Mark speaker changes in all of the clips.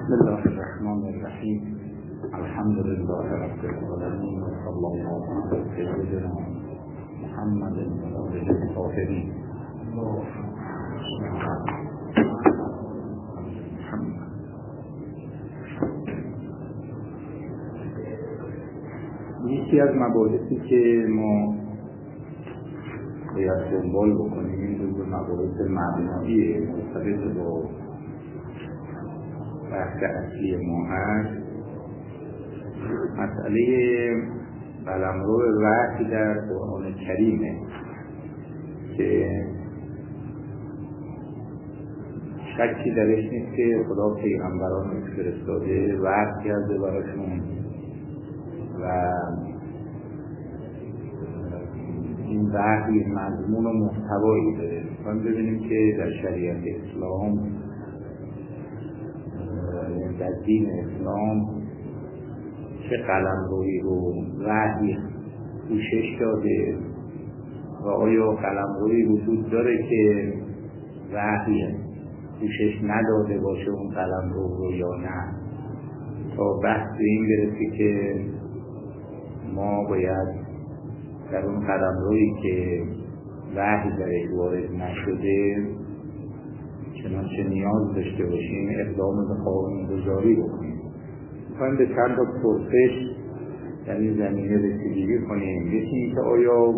Speaker 1: بسم الله الرحمن الرحیم. الحمد لله رب العالمین و صلی الله علی سیدنا محمد و آله الطاهرین. یکی از مباحثی که ما باید دنبال بکنیم این جزو مباحث مبنایی مرتبط با بحث اصلی ما هست، مسئله قلمرو وحی در قرآن کریمه که شکی درش نیست که خدا پیغمبران فرستاده وحی کرده براشون و این وحی مضمون و محتوایی داره. ما ببینیم که در شریعت اسلام، در دین اسلام چه قلمرویی رو وحی پوشش داده و آیا قلمرویی وجود داره که وحی پوشش نداده باشه اون قلمرو رو یا نه، تا بحث به این برسه که ما باید در اون قلمرویی که وحی درش وارد نشده چنانچه نیاز داشته باشیم اقدام به قانون‌گذاری بکنیم. میخوایم به چند تا پرسش در این زمینه رسیدگی کنیم. یکی این که آیا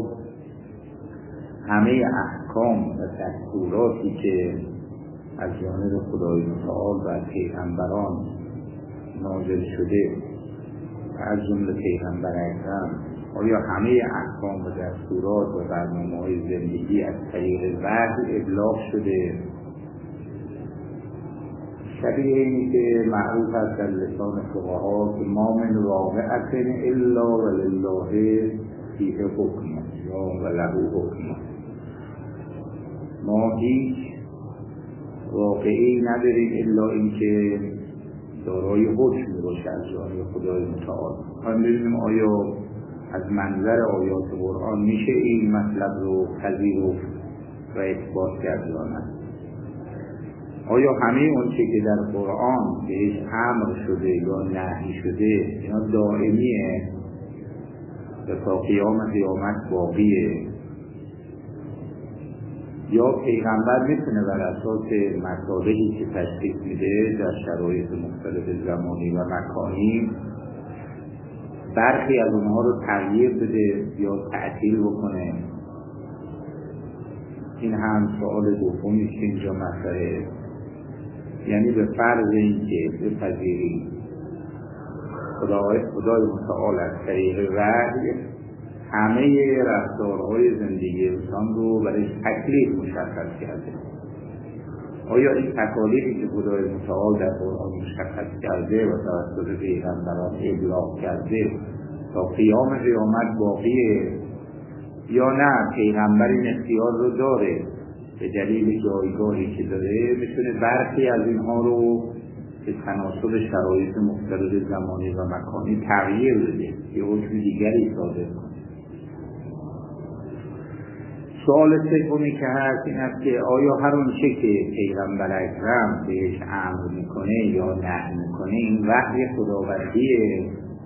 Speaker 1: همه احکام و دستوراتی که از جانب خدای متعال و پیغمبران نازل شده و از جمله پیغمبر اکرم، آیا همه احکام و دستورات و برنامه‌های زندگی از طریق وحی ابلاغ شده؟ شبیه اینی که معروف است در لسان فقها که ما من واقعة الا ولله فیه حکم یا وله حکم. ما هیچ واقعی نداریم الا اینکه دارای حکم باشه از جانب خدای متعال. ما ببینیم آیا از منظر آیات قرآن میشه این مطلب رو پذیرفت و اثبات کرد یا نه؟ آیا همه اون چه که در قرآن بهش امر شده یا نهی شده اینا دائمیه و تا قیامت باقیه، یا پیغمبر میتونه بر اساس مصالحی که تشخیص میده در شرایط مختلف زمانی و مکانی برخی از اونها رو تغییر بده یا تعطیل بکنه؟ این هم سوال دومی که اینجا مطرحه. یعنی به فرض اینکه بپذیریم خدای متعال از طریق وحی همه رفتارهای زندگی انسان رو برای تکلیف مشخص کرده، آیا این تکالیفی که خدای متعال در قرآن مشخص کرده و توسط پیغمبران ابلاغ کرده تا قیامت باقیه یا نه پیغمبر این اختیار رو داره به دلیل جایگاهی که داره میتونه برخی از اینها رو به تناسب شرایط مختلف زمانی و مکانی تغییر بده، یه حکم دیگری صادر کنه؟ سوال سومی که هست این است که آیا هر اون چه که پیغمبر اکرم بهش امر میکنه یا نهی میکنه این وحی خداوندیه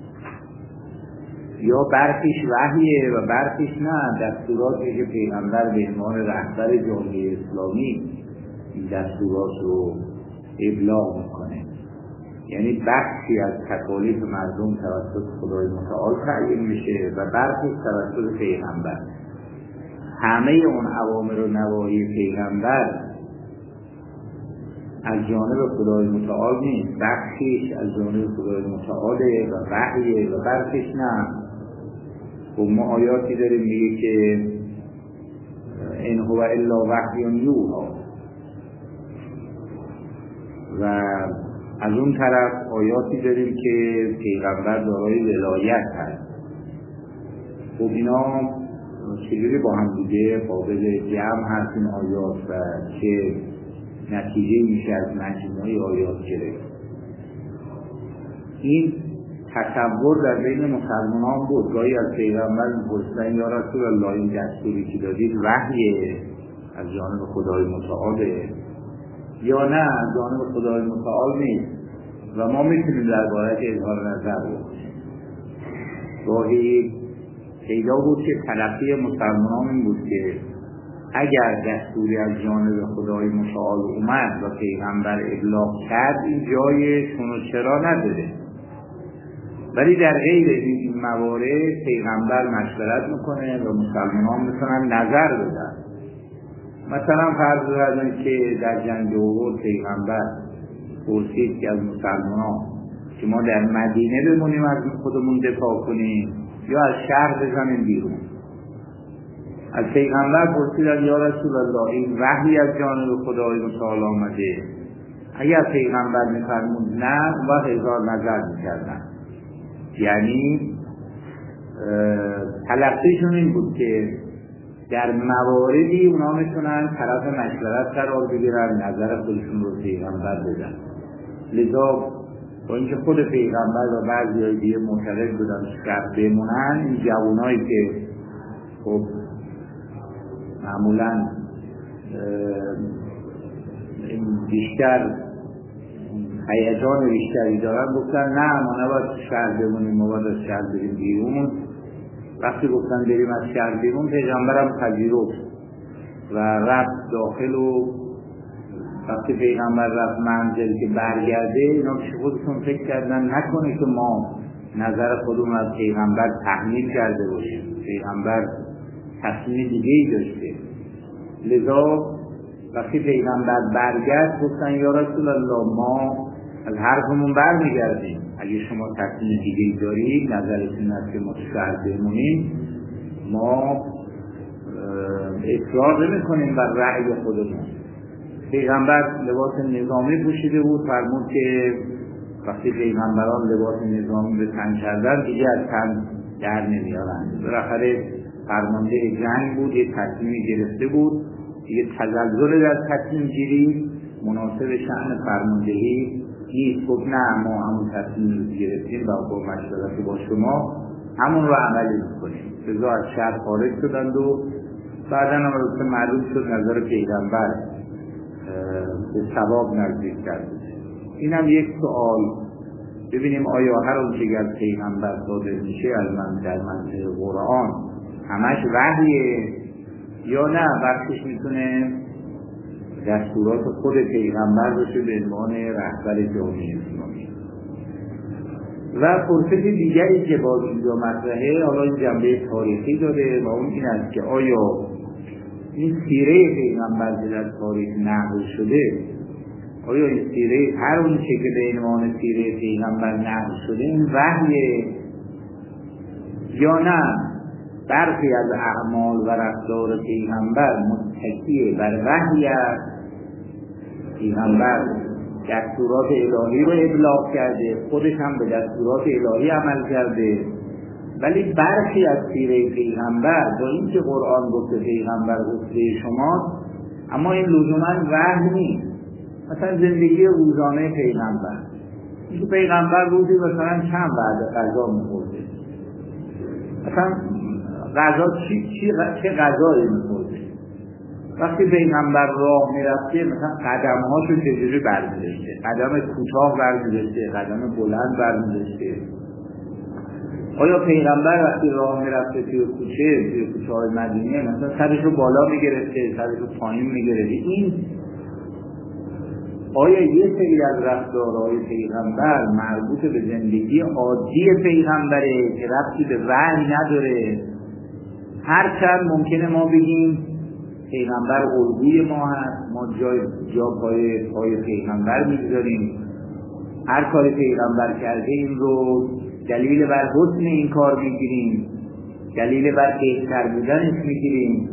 Speaker 1: یا برخیش وحیه و برخیش نه دستوراتی که پیغمبر به عنوان رهبر جامعه اسلامی این دستورات رو ابلاغ میکنه؟ یعنی بخشی از تکالیف مردم توسط خدای متعال تعیین میشه و برخیش توسط پیغمبر. همه اون اوامر و نواهی پیغمبر از جانب خدای متعال نیست، بخشیش از جانب خدای متعاله و وحیه و برخیش نه. و ما آیاتی داریم میگه که این هو الا وحی یوحی و از اون طرف آیاتی داریم که پیغمبر دارای ولایت هست. خب اینا چجوری با هم دیگه قابل جمع هست این آیات و چه نتیجه میشه از مجموعه آیات گرفت؟ این تصور در بین مسلمانان بود. گاهی از پیغمبر می‌پرسیدن یا رسول الله این دستوری که دادید وحیه از جانب خدای متعاله یا نه از جانب خدای متعال نیست؟ و ما میتونیم درباره‌اش اظهار نظر بکنیم. گاهی پیدا بود که تلقی مسلمانان این بود که اگر دستوری از جانب خدای متعال اومد و پیغمبر ابلاغ کرد این جای شون و چرا نداره، ولی در غیر این موارد پیغمبر مشورت میکنه و مسلمانان میتونن نظر بدن. مثلا فرض بردارید که در جنگ احد پیغمبر پرسید که از مسلمانان که ما در مدینه بمونیم از خودمون دفاع کنیم یا از شهر بزنیم بیرون. از پیغمبر پرسیدن یا رسول الله این وحی از جانب خدای متعال آمده؟ اگر پیغمبر میفرمود نه و هزار نظر میکردن. یعنی تلقیشون این بود که در مواردی اونا میتونن طرف مشورت قرار بگیرن، نظر خودشون رو پیغمبر بدن. لذا با اینکه خود پیغمبر و بعضی های دیگه معتقد بودن شرط بمونن، این جوانایی که خب معمولا بیشتر هیجان بیشتری دارن گفتن نه ما نباید شهر بمونیم، ما باید از شهر بریم بیرون. وقتی گفتن بریم از شهر بیرون پیغمبرم پذیرفت و رفت داخل و وقتی پیغمبر رفت منزل که برگرده اینا پیش خودشون فکر کردن نکنه که ما نظر خودمون از پیغمبر تحمیل کرده باشیم، پیغمبر تصمیم دیگه ای داشته. لذا وقتی پیغمبر برگشت گفتن یا رسول الله ما از حرفمون برمیگردیم، اگه شما تصمیم دیگه ای دارید نظرتون است که ما شهر بمونیم ما اصرار نمی‌کنیم بر رأی خودمون. پیغمبر لباس نظامی پوشیده بود، فرمود که وقتی پیغمبران لباس نظامی به تن کردن دیگه از تن در نمیارن. بالاخره فرمانده جنگ بود، یه تصمیمی گرفته بود، یه تزلزل در تصمیم گیری مناسب شأن فرماندهی نیست. گفت نه ما همون تصمیم رو گرفتیم و با مشورت با شما همون رو عملی میکنیم. لذا از شهر خارج شدند و بعدا هم معلوم شد نظر پیغمبر به ثواب نزدیک کرد. این هم یک سوال، ببینیم آیا هر اون که از پیغمبر صادر میشه از من در منطق قرآن همش وحیه یا نه بخشش میتونه دستورات خود پیغمبر باشه به عنوان رهبر جامعه اسلامی. و فرصت دیگری که باز اینجا مطرحه، حالا این جنبه تاریخی داره و اون این است که آیا این سیره پیغمبر که در تاریخ نقل شده، آیا این سیره هر اون چه که به عنوان سیره پیغمبر نقل شده این وحیه یا نه برخی از اعمال و رفتار پیغمبر متکی بر وحی است؟ پیغمبر دستورات الهی رو ابلاغ کرده، خودش هم به دستورات الهی عمل کرده، ولی برخی از سیره پیغمبر با اینکه قرآن گفته پیغمبر گفته شما، اما این لزوما وحی نیست. مثلا زندگی روزانه پیغمبر، اینکه پیغمبر روزی مثلا چند وعده غذا می‌خورده، مثلا غذا چه غذایی می‌خورده، وقتی پیغمبر راه میرفته مثلا قدم‌هاشو چجوری برمی‌داشته، قدم کوتاه برمی‌داشته، قدم بلند برمی‌داشته. آیا پیغمبر وقتی راه میرفته توی کوچه‌های مدینه مثلا سرشو بالا میگرفته، سرشو پایین میگرفته؟ این آیا یه سری از رفتارهای پیغمبر مربوط به زندگی عادی پیغمبره که ربطی به وحی نداره؟ هرچند ممکنه ما بگیم پیغمبر الگوی ما هست، ما جا پای پیغمبر میگذاریم، هر کاری پیغمبر کرده این رو دلیل بر حسن این کار میگیریم، دلیل بر بهتر بودنش میگیریم.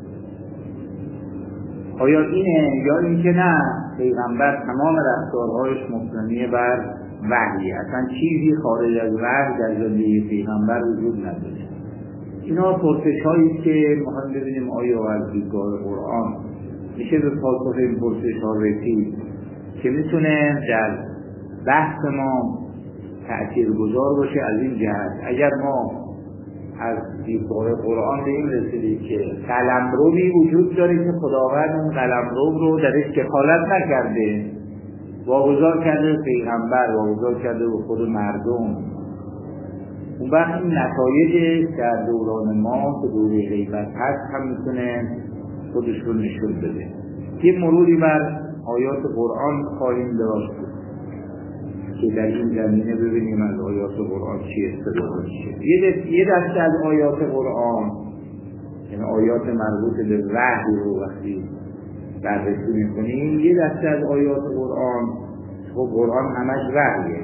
Speaker 1: آیا اینه یا اینکه نه پیغمبر تمام رفتارهایش مبتنی بر وحی، اصلا چیزی خارج از وحی در زندگی پیغمبر وجود نداره؟ اینا پرسش‌هایی که ما هم ببینیم آیا از دیدگاه قرآن میشه به پاسخ این پرسش‌ها رسید که میتونه در بحث ما تأثیرگذار باشه. از این جهت اگر ما از دیدگاه قرآن به این رسیدیم که قلمروی وجود داره که خداوند اون قلمرو رو درش دخالت نکرده، واگذار کرده به پیغمبر، واگذار کرده به خود مردم. اون وقت این نتایج در دوران ما که دوره غیبت هست هم میتونه خودش رو نشون بده. یه مروری بر آیات قرآن خواهیم داشت که در این زمینه ببینیم از آیات قرآن چی استفاده میشه. یه دسته از آیات قرآن، یعنی آیات مربوط به وحی رو وقتی بررسی میکنیم، یه دسته از آیات قرآن، خب قرآن همش وحیه،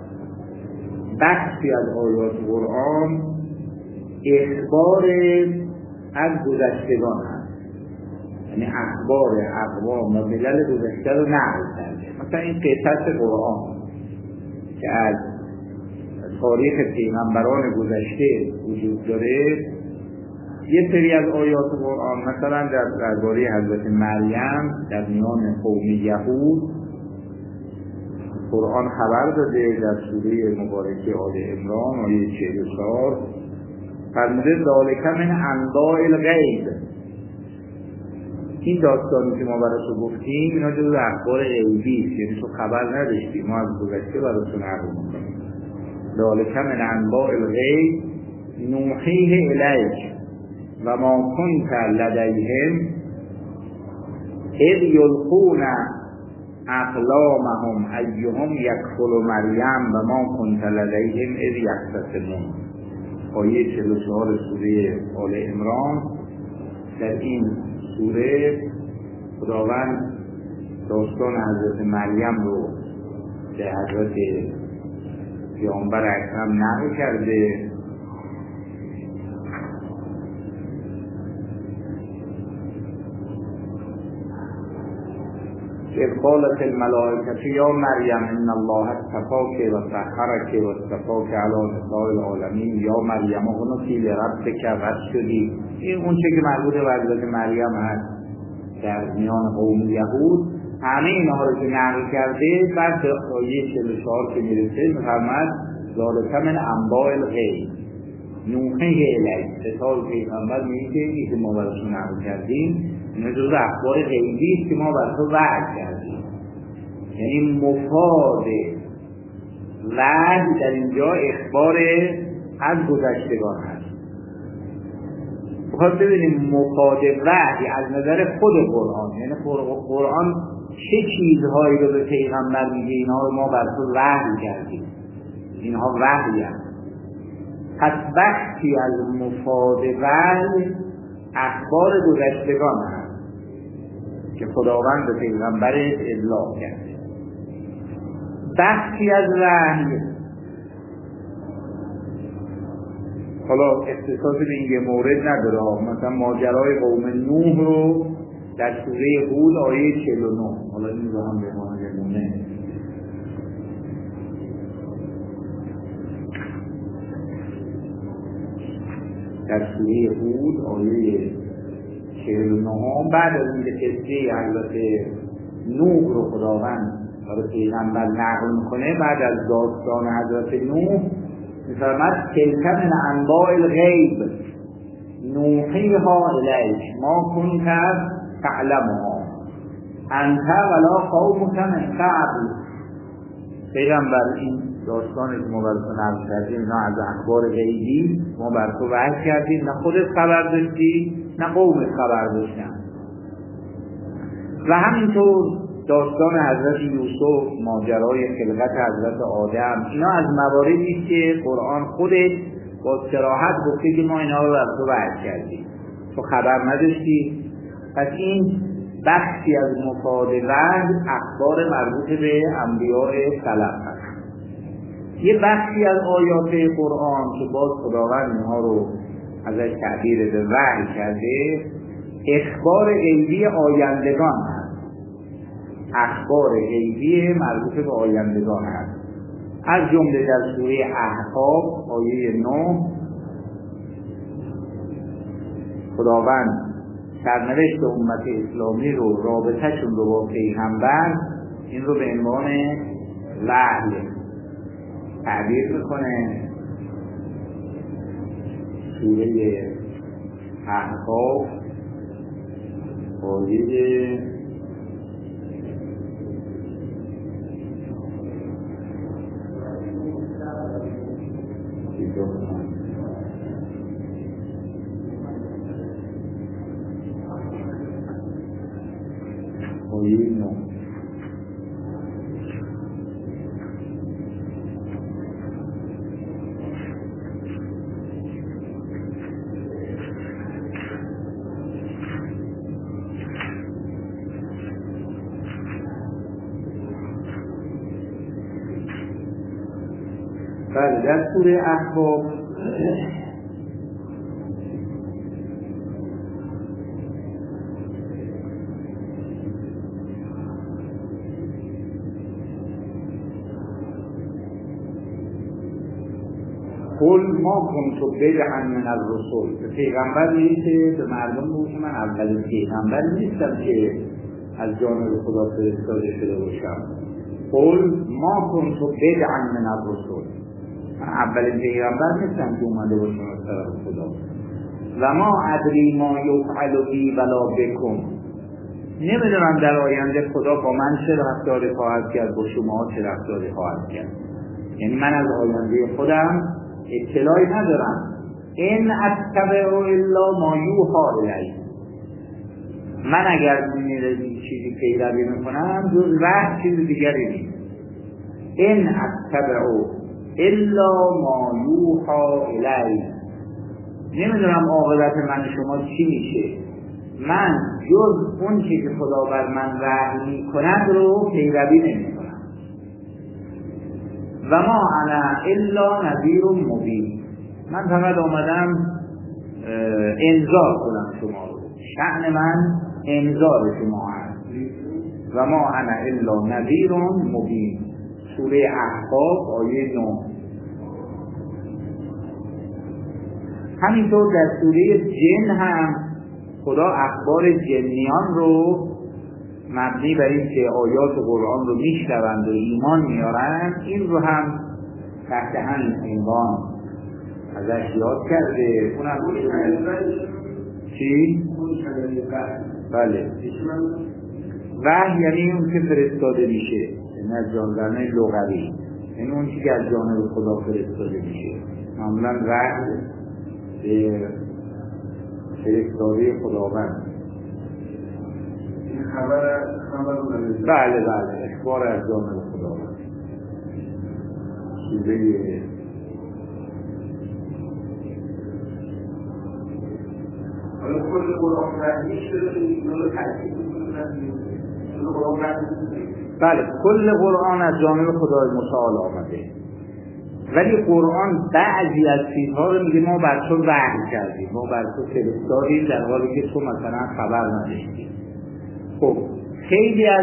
Speaker 1: بخشی از آیات قرآن اخبار از گذشتگان هست، یعنی اخبار اقوام و ملل گذشته رو نقل کرده. مثلا این قصص قرآن که از تاریخ پیغمبران گذشته وجود داره، یه سری از آیات قرآن مثلا درباره حضرت مریم در میان قوم یهود قرآن خبر داده در سوره مبارکه آل عمران آیه 44 فرموده ذالک من انباء الغیب. این داستانی که ما براتون گفتیم اینا جزو اخبار غیبی است، یعنی تو خبر نداشتی، ما از گذشته براتون نقل می‌کنیم. ذالک من انباء الغیب نوحیه الیک و ما کنت لدیهم اذ یلقون اقلامهم ایهم یکفل مریم و ما کنت لدیهم اذ یختصمون. آیه 44 سوره آل عمران. در این سوره خداوند داستان حضرت مریم رو به حضرت پیامبر اکرم نقل کرده. اذ قالت الملائکه یا مریم ان الله اصطفاک و طهرک و اصطفاک علی نساء العالمین یا مریم اقنتی لربک واسجدی. این اون چه که مربوط به حضرت مریم هست در میان قوم یهود، همه اینها رو که نقل کرده. بعد به آیه 44 که میرسه میفرماد ذالک من انباء الغیب نوحیه الیک. کتاب پیغمبر میگه که ما براتون نقل کردیم این جزو اخبار غیبی است که ما بر تو وحی کردیم. یعنی مفاد وحی در اینجا اخبار از گذشتگان هست. بخواد ببینیم مفاد وحی از نظر خود قرآن، یعنی قرآن چه چیزهایی رو به پیغمبر میگه اینها رو ما بر تو وحی کردیم، اینها وحی هست. پس بخشی از مفاد وحی اخبار گذشتگان هست که خداوند به پیغمبر ابلاغ کرده. بخشی از وحی حالا اختصاص به این یه مورد نداره، مثلا ماجرای قوم نوح رو در سوره هود آیه 49، حالا این رو هم به ما نمونه در سوره هود آیه 49 بعد از اینکه قصه حضرت نوح رو خداوند برای پیغمبر نقل میکنه، بعد از داستان حضرت نوح میفرماد تلک من انباء الغیب نوحیها الیک ما کنت تعلمها انت ولا قومک من قبل. پیغمبر این داستانی که ما برای تو نقل کردیم اینا از اخبار غیبی ما بر تو وحی کردیم، نه خودت خبر داشتی نه قومت خبر داشتن. و همینطور داستان حضرت یوسف، ماجرای خلقت حضرت آدم، اینا از مواردی است که قرآن خودش با صراحت گفته که ما اینا رو بر تو وحی کردیم، تو خبر نداشتی. پس این بخشی از مفاد وحی اخبار مربوط به انبیاء سلف هست. یه بخشی از آیات قرآن که باز خداوند اینها رو ازش تعبیر به وحی کرده اخبار غیبی آیندگان هست، اخبار غیبی مربوط به آیندگان هست. از جمله در سوره احقاف آیه 9 خداوند سرنوشت امت اسلامی رو، رابطه‌شون رو با پیغمبر، این رو به عنوان وحی تعبیر میکنه. سوره احقاف آیه بله، در سوره احقاف قل ما کنت بدعا من الرسل، به پیغمبر میگه که به مردم بگو که من اولین پیغمبر نیستم که از جانب خدا فرستاده شده باشم. قل ما کنت بدعا من الرسل، من اولین پیغمبر نیستم که اومده باشم از طرف خدا. و ما ادری ما یفعل بی ولا بکم، نمیدونم در آینده خدا با من چه رفتاری خواهد کرد، با شما چه رفتاری خواهد کرد. یعنی من از آینده خودم اطلاعی ندارم. این اتبع الا ما یوحی الی، من اگر چیزی پیروی میکنم جز وحی چیز دیگری نیست. این اتبع الا ما یوحی الی، نمیدونم عاقبت من شما چی میشه، من جز اون چیزی که خدا بر من وحی میکند رو پیروی نمیکنم. و ما انا الا نذیر مبین، من فقط آمدم انذار کنم شما رو، شأن من انذار شما هست. و ما انا الا نذیر مبین، سوره احقاف آیه 9. همینطور در سوره جن هم خدا اخبار جنیان رو مبنی بر این که آیات قرآن رو میشنوند و ایمان میارند، این رو هم تحت همین عنوان ازش یاد کرده. اونم چی؟ بله، وحی یعنی اون که فرستاده میشه، یعنی از جانورانه لغوی، یعنی اون که از جانب خدا فرستاده میشه. معمولا وحی به فرستاده خداوند. بله بله، اخبار از جانب خداوند. سوره
Speaker 2: کل قرآن رحمی شده اینو تحقیق
Speaker 1: بله، کل قرآن از جانب خدای متعال آمده، ولی قرآن بعضی از چیزها رو میگه ما بر تو وحی کردیم، ما بر تو فرستادیم، در حالی که تو مثلا خبر نداشتی. خب خیلی از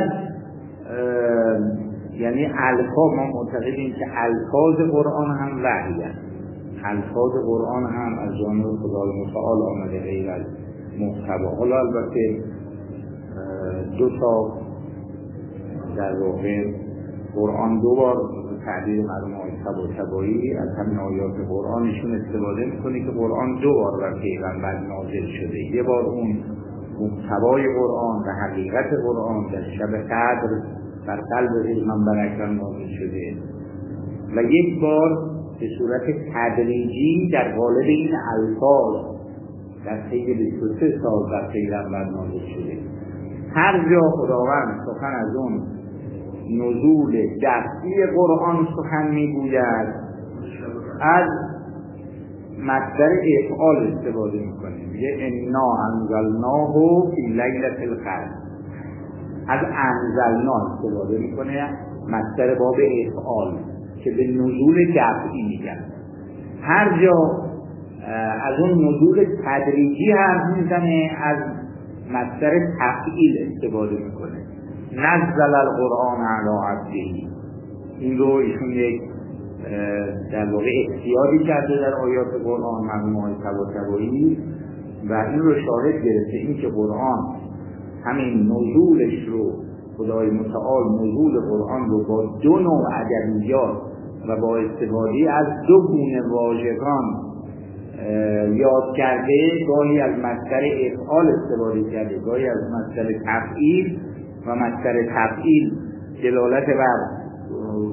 Speaker 1: یعنی الفاظ، ما معتقدیم که الفاظ قرآن هم وحی است، الفاظ قرآن هم از جانب خدای متعال آمده غیر از محتوا. حالا البته دو تا در واقع قرآن دو بار تعبیر مرحوم آقای طباطبایی از همین آیات قرآنشون استفاده میکنه که قرآن دو بار بر پیغمبر نازل شده. یه بار اون محتوای قرآن و حقیقت قرآن در شب قدر بر قلب پیغمبر اکرم نازل شده، و یک بار به صورت تدریجی در قالب این الفاظ در طی 23 سال بر پیغمبر نازل شده. هر جا خداوند سخن از اون نزول دفعی قرآن سخن میگوید، از مصدر افعال استفاده میکنه، میگه انا انزلناه فی لیلة القدر، از انزلنا استفاده میکنه، مصدر باب افعال که به نزول دفعی میگن. هر جا از اون نزول تدریجی حرف میزنه، از مصدر تفعیل استفاده میکنه، نزل القرآن علی عبده. این رو ایشون یک در واقع اختیاری کرده در آیات قرآن مرحوم آقای طباطبایی، و این رو شاهد گرفته این که قرآن همین نزولش رو خدای متعال نزول قرآن رو با دو نوع ادبیات و با استفاده از دو گونه واژگان یاد کرده، گاهی از مصدر افعال استفاده کرده، گاهی از مصدر تفعیل، و مصدر تفعیل دلالت بر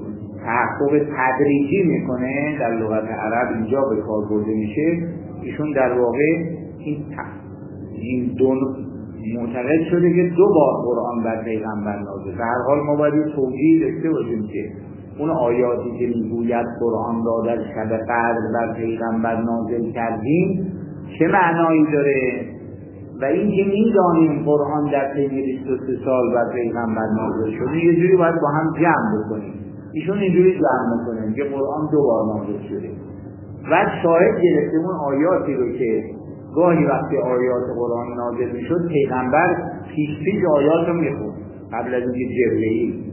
Speaker 1: تحقق تدریجی میکنه در لغت عرب اینجا به کار برده میشه. ایشون در واقع این دو معتقد شده که 2 بار قرآن بر پیغمبر نازل. در هر حال ما باید توجیه داشته باشیم که اون آیاتی که میگوید قرآن را در شب قدر بر پیغمبر نازل کردیم چه معنایی داره و این که میدانیم قرآن در طی 23 سال بر پیغمبر نازل شده یه جوری باید با هم جمع بکنیم. ایشون اینجوری جمع میکنه که قرآن 2 بار نازل شده و شاهد گرفته اون آیاتی رو که گاهی وقتی آیات قرآن نازل میشد پیغمبر پیش آیات رو میخوند قبل از اینکه جبرئیل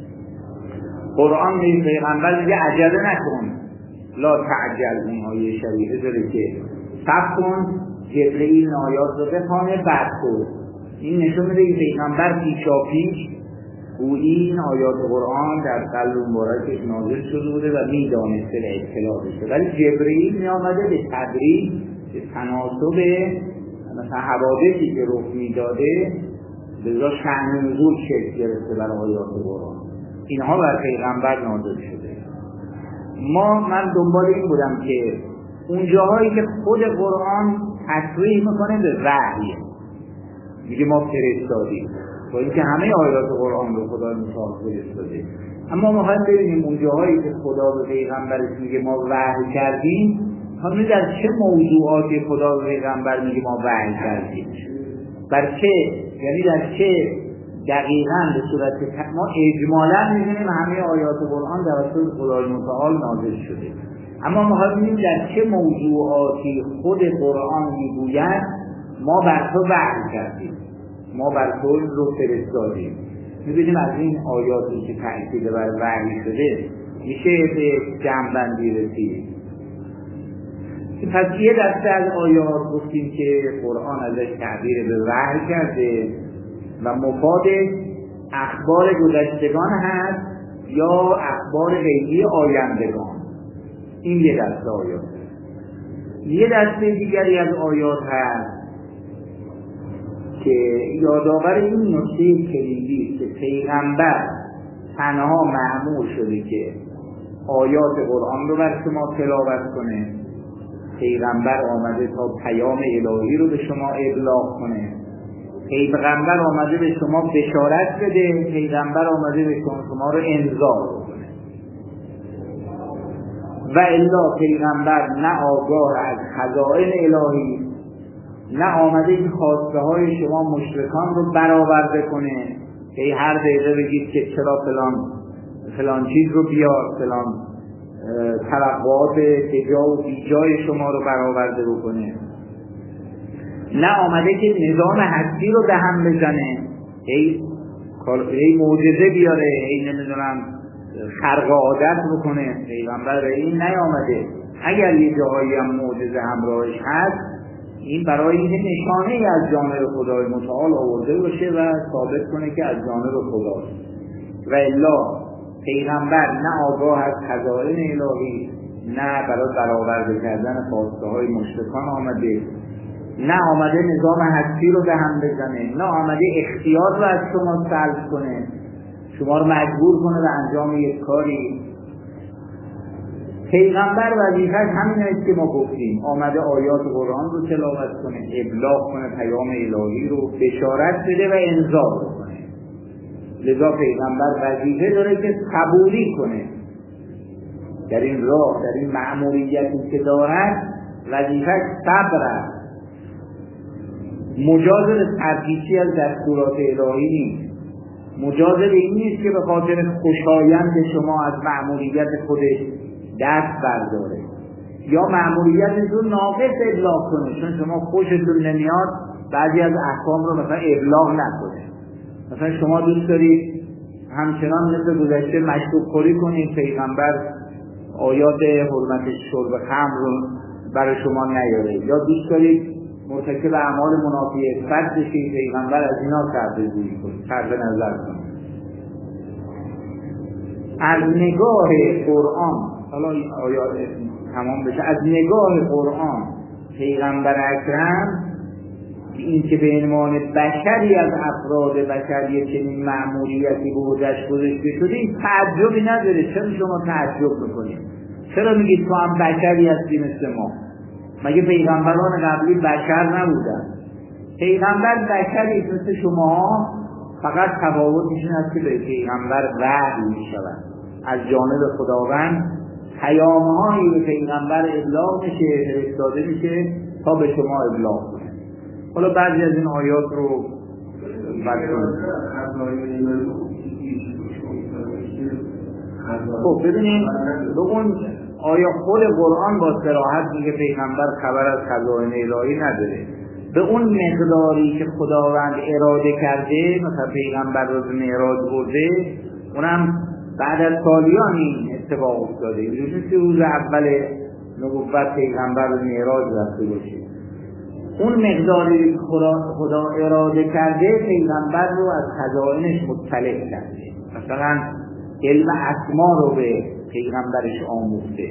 Speaker 1: قرآن به پیغمبر میگه عجله نکن، لا تعجل. این آیه شریعه داره که صبر کن، جبرئیل آیات رو بخونه بعد خود. این نشون میده که پیغمبر پیشاپیش گویی این آیات قرآن در قلب مبارکش نازل شده بوده و میدانسته و اطلاع داشته، ولی جبرئیل میامده به تدریج به تناسب مثلا حوادثی که رخ میداده به جا شأن نزول شکل گرفته برای آیات قرآن. اینها بر پیغمبر نازل شده. من دنبال این بودم که اون جاهایی که خود قرآن تصریح میکنه به وحی میگه ما فرستادیم، با اینکه همه آیات قرآن رو خدا متعال فرستاده، اما ما باید ببینیم اون جاهایی که خدا به پیغمبرش میگه ما وحی کردیم همین در چه موضوعاتی خدا به پیغمبر میگه ما وحی کردیم، بر چه، یعنی در چه دقیقاً به صورت ما اجمالاً می‌بینیم همه آیات قرآن توسط خدای متعال نازل شده، اما ما ببینیم در چه موضوعاتی خود قرآن میگوید ما بر تو وحی کردیم، ما بر تو رو فرستادیم. می‌بینیم از این آیاتی که تأکید بر وحی شده میشه به جمع‌بندی رسید. پس یه دسته از آیات گفتیم که قرآن ازش تعبیر به وحی کرده و مفاد اخبار گذشتگان هست یا اخبار غیبی آیندگان. این یه دسته آیات. یه دسته دیگری از آیات هست که یادآور این نکته کلیدی که پیغمبر تنها مأمور شده که آیات قرآن رو بر شما تلاوت کنه، پیغمبر آمده تا پیام الهی رو به شما ابلاغ کنه، پیغمبر آمده به شما بشارت بده، پیغمبر آمده به شما رو انذار بکنه. و الا پیغمبر نه آگاه از خزائن الهی، نه آمده این خواسته های شما مشرکان رو برآورده کنه که هر دقیقه بگید که چرا فلان چیز رو بیار، فلان توقعات بجا و بیجای شما رو برآورده بکنه، نه آمده که نظام هستی رو به هم بزنه، هی معجزه بیاره، هی نمیدونم خرق عادت بکنه. پیغمبر این نیامده. اگر یه جاهایی هم معجزه همراهش هست، این برای این نشانه از جانب خدای متعال آورده باشه و ثابت کنه که از جانب خداست. و الا پیغمبر نه آگاه از خزائن الهی، نه برای برآورده کردن خواسته های مشرکان آمده، نه آمده نظام هستی رو به هم بزنه، نه آمده اختیار رو از شما سلب کنه، شما رو مجبور کنه به انجام یک کاری. پیغمبر وظیفه‌اش همین است که ما گفتیم، آمده آیات قرآن رو تلاوت کنه، ابلاغ کنه پیام الهی رو، بشارت بده و انذار کنه. لذا پیغمبر وظیفه داره که صبوری کنه در این راه، در این مأموریتی که دارد، وظیفه‌اش صبر است. مجاز به سرپیچی از دستورات الهی نیست، مجاز به این نیست که به خاطر خوشایند شما از مأموریت خودش دست برداره یا مأموریتتون ناقص ابلاغ کنه، چون شما خوشتون نمیاد بعضی از احکام رو مثلا ابلاغ نکنه. مثلا شما دوست دارید همچنان مثل گذشته مشروب خوری کنید، پیغمبر آیات حرمت شرب خمر رو برای شما نیاره، یا دوست دارید مرتکب اعمال منافی اسفت بشید، پیغمبر از اینا صرف نظر کنید. از نگاه قرآن، حالا آیات تمام بشه، از نگاه قرآن پیغمبر اکرم این که به عنوان بشری از افراد بشری چنین مأموریتی به عهده‌اش گذاشته شده، این تعجبی نداره. چرا شما تعجب میکنید؟ چرا میگید تو هم بشری هستی مثل ما؟ مگه پیغمبران قبلی بشر نبودن؟ پیغمبر بشری مثل شما، فقط تفاوتش این است که به پیغمبر وحی میشود از جانب خداوند، پیام‌هایی به پیغمبر ابلاغ میشه، فرستاده میشه تا به شما ابلاغ کنه. حالا بعضی از این آیات رو خب ببینید، به اون آیا خود قرآن با صراحت میگه پیغمبر خبر از خزائن الهی نداره. به اون مقداری که خداوند اراده کرده، مثلا پیغمبر رو به معراج برده، اونم بعد از سالیان این اتفاق افتاده. اینجوری که روز اول نبوت پیغمبر به معراج رفته باشه. اون مقداری که خدا اراده کرده پیغمبر رو از خزائنش مطلع کرده. مثلا علم اسما رو به پیغمبرش آموخته.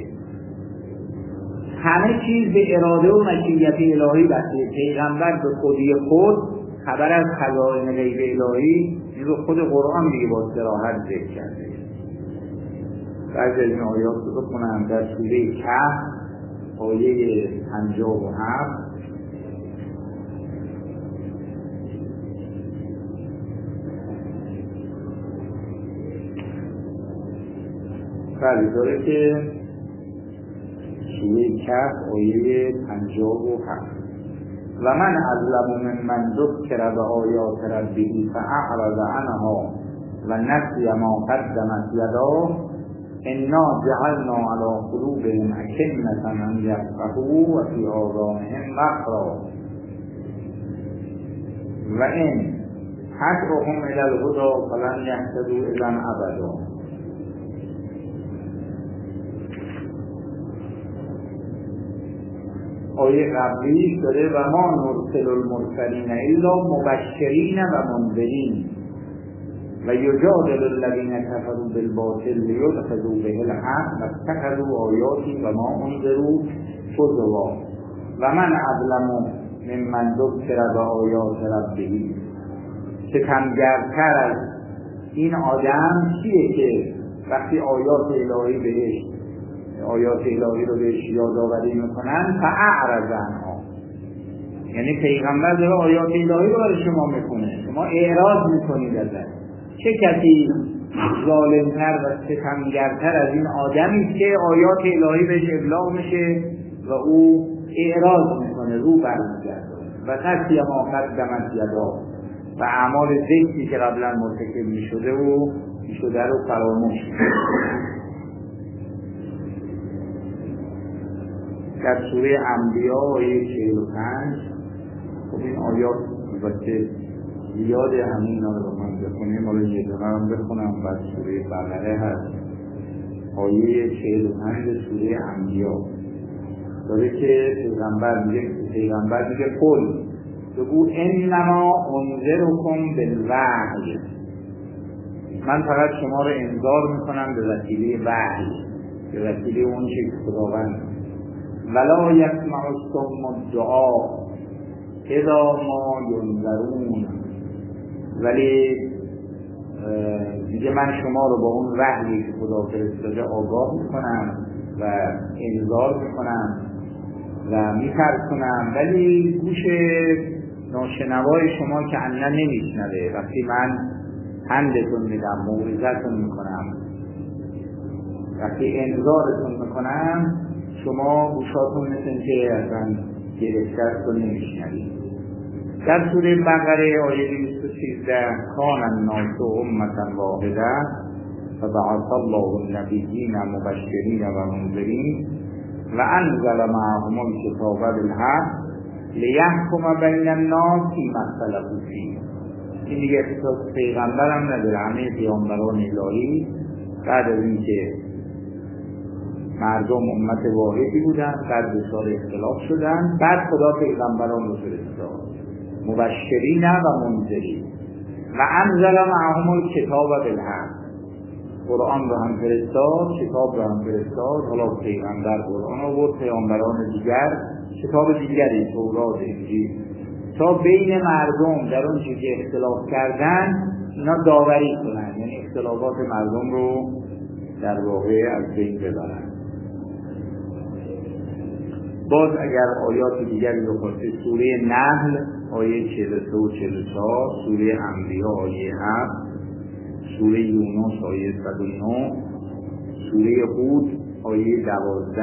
Speaker 1: همه چیز به اراده و مشیت الهی بسته. پیغمبر به خودی خود خبر از خزائن غیب الهی این رو خود قرآن دیگه با صراحت ذکر کرده. بعضی از این آیات رو بخونم. در سوره کهف آیه 57 بله داره که سوره کهف آیه 57 و من اظلم ممن ذکر بآیات ربه فاعرض عنها و نسی ما قدمت یداه انا جعلنا علی قلوبهم اکنة ان یفقهوا و فی آذانهم وقرا و ان تدعوهم الی الهدی فلن یهتدوا اذا ابدا. آیه قبلی داره و ما نرسل المرسلین الا مبشرین و منذرین و یجادل الذین کفروا بالباطل لیدحضوا به الحق و اتخذوا آیاتی و ما انذروا هزوا و من اظلم ممن ذکر بآیات ربه. ستمگرتر از این آدم کیه که وقتی آیات الهی رو بهش یادآوری میکنن فاعرض عنها، یعنی پیغمبر داره آیات الهی رو برای شما میکنه، شما اعراض میکنید ازش. چه کسی ظالمتر و ستمگرتر از این آدمی که آیات الهی بهش ابلاغ میشه و او اعراض میکنه، رو برمیگردونه و نسی ما قدمت یدا و اعمال ذکری که قبلا مرتکب میشده رو فراموش میکنه. در سوره انبیاء آیه 45 خب این آیات البته زیاد همین اینا رو من بخونیم، حالا یه دونه هم بخونم. بعد سوره بقره هست آیه 45 سوره انبیاء داره که پیغمبر میگه قل بگو انما انذرکم بالوحی، من فقط شما رو انذار میکنم به وسیله وحی، به وسیله اون چه که خداوند ولا یسمع الصم الدعاء اذا ما ینذرون، ولی میگه من شما رو با اون وحی که خدا فرستاده آگاه میکنم و انذار میکنم و میترسونم، ولی گوش ناشنوای شما که اصلا نمیشنوه. وقتی من پندتون میدم، موعظتون میکنم، وقتی انذارتون میکنم، شما گوشاتون مثل که اصلا گرفته است و نمیشنوید. در سوره بقره آیه 213 کان الناس امة واحده فبعث الله النبیین مبشرین و منذرین و انزل معهم الکتاب بالحق لیحکم بین الناس فیما اختلفوا فیه. این دیگه اختصاص پیغمبر هم نداره، همه پیامبران الهی بعد از اینکه مردم امت واحدی بودن، بعد به سال اختلاف شدن، بعد خدا پیغمبران رو فرستاد مبشرین و منذرین و انزل معهم الکتاب بالحق، قرآن رو هم فرستاد، کتاب رو هم فرستاد. حالا پیغمبر قرآن آورد، پیامبران دیگر کتاب دیگری، تورات، انجیل، تا بین مردم در اون چیزی که اختلاف کردن اینا داوری کنن، یعنی اختلافات مردم رو در واقع از بین ببرن. باز اگر آیات دیگری رو خواستید، سوره نحل آیه 43 و 44، سوره انبیاء آیه 7، سوره یونس آیه 109، سوره هود آیه 12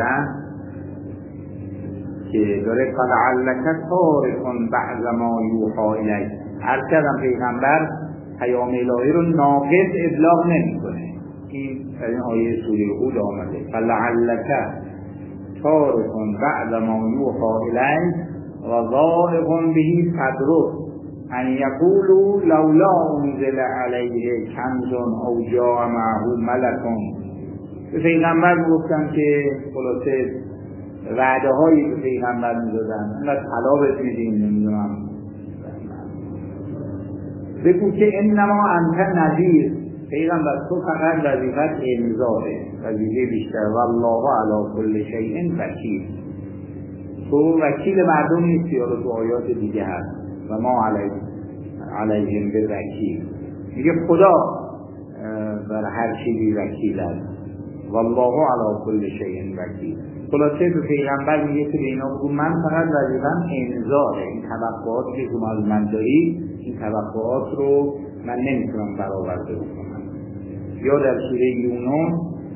Speaker 1: که داره فلعلک تارک بعض ما یوحی الیک. هر کدام پیغمبر پیام الهی رو ناقص ابلاغ نمیکنه. این در این آیه سوره هود آمده فلعلک تارک بعض ما یوحی الیک و ضائق به صدرک ان یقولوا لولا انزل علیه کنز او جاء معه ملک. به پیغمبر گفتن که خلاصه وعده هایی به پیغمبر میدادن، انقدر طلا بهت میدیم، نمیدونم بگو که انما انت نذیر، پیغمبر تو فقط وظیفت انذاره، وظیفه بیشتر. والله علی کل شیء وکیل، تو وکیل مردم نیستی. حالا تو آیات دیگه هست و ما علیهم بوکیل، میگه خدا بر هر چیزی وکیل است. والله علی کل شیء وکیل. خلاصه به پیغمبر میگه که به اینا بگو من فقط وظیفه‌م انذاره، این توقعاتی که شما از من دارید این توقعات رو من نمیتونم برآورده بکنم. یا در سوره یونس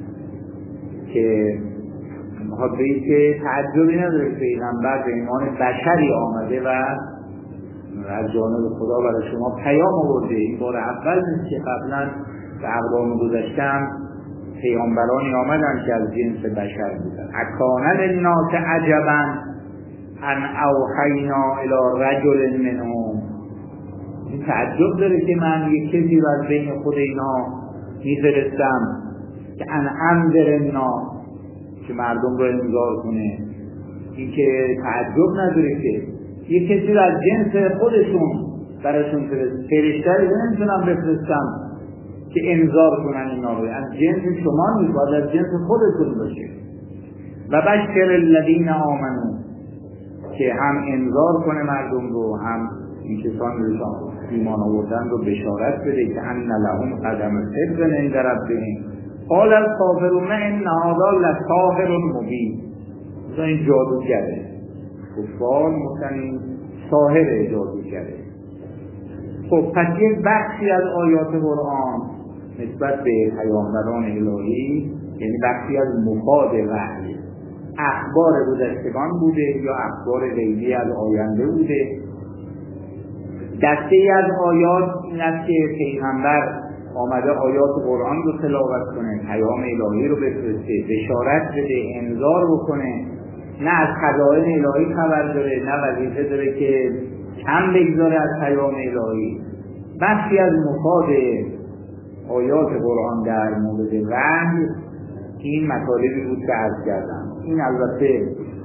Speaker 1: که میخواد بگید که تعجبی نداره که پیغمبر به عنوان بشری آمده و از جانب خدا برای شما پیام آورده. این بار اول نیست که قبلا به اقوام گذشتم پیامبرانی آمدن که از جنس بشر بودن. اکان للناس عجبا ان اوحینا الی رجل منهم. این تعجب داره که من یک کسی از بین خود اینا میفرستم که ان انذر الناس، که مردم رو انذار کنه. این که تعجب نداره که یک کسی از جنس خودشون براشون فرشته رو نمیتونم بفرستم که انذار کنن اینا رو، از جنس شما نیست، باید از جنس خودتون باشه. و بشر الذین آمنوا، که هم انذار کنه مردم رو، هم این کسان رو ایمان آوردن رو بشارت بده که ان لهم قدم صدق عند ربهم قال الکافرون ان هذا لساحر مبین. مثلا این جادوگره، کفار مطمئن ساحر جادوگره. خب پس یک بخشی از آیات قرآن نسبت به پیامبران الهی، یعنی بخشی از مفاد وحی، اخبار گذشتگان بوده یا اخبار غیبی از آینده بوده. دسته ای از آیات این است که پیغمبر آمده آیات قرآن رو تلاوت کنه، پیام الهی رو بفرسته، بشارت بده، انذار بکنه، نه از خزائن الهی خبر داره، نه وظیفه داره که کم بگذاره از پیام الهی. بخشی از مفاد آیات قرآن در مورد وحی این مطالبی بود که عرض کردم. این البته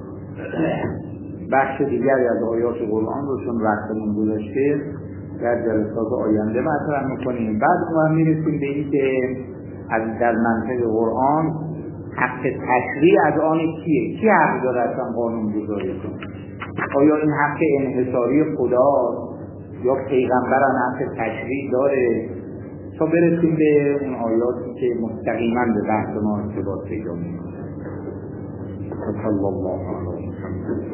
Speaker 1: بخش دیگری از آیات قرآن رو چون وقتمون گذشته در جلسات آینده مطرح میکنیم. بعد ما میرسیم به این که از در منطق قرآن حق تشریع از آن کیه؟ کی حق داره اصلا قانون گذاری کنه؟ آیا این حق انحصاری خدا یا پیغمبران حق تشریع داره؟ تا برسیم به اون آیاتی که مستقیما به بحث ما ارتباط پیدا میکنه. صلی الله علیه و سلم.